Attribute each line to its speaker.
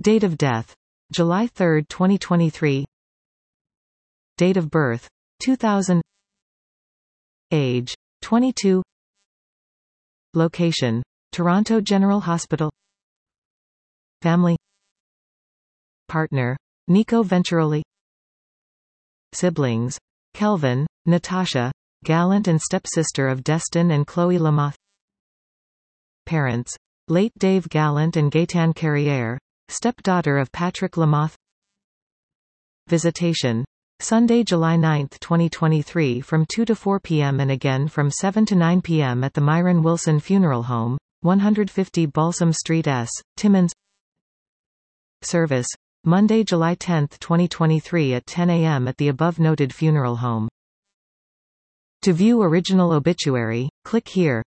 Speaker 1: Date of death: July 3, 2023. Date of birth: 2000. Age: 22. Location: Toronto General Hospital. Family. Partner: Nico Venturoli. Siblings: Kelvin, Natasha, Gallant and stepsister of Destin and Chloe Lamoth. Parents: late Dave Gallant and Gaëtan Carrière, stepdaughter of Patrick Lamoth. Visitation: Sunday, July 9, 2023 from 2 to 4 p.m. and again from 7 to 9 p.m. at the Myron Wilson Funeral Home, 150 Balsam Street S, Timmins. Service: Monday, July 10, 2023 at 10 a.m. at the above-noted funeral home. To view original obituary, click here.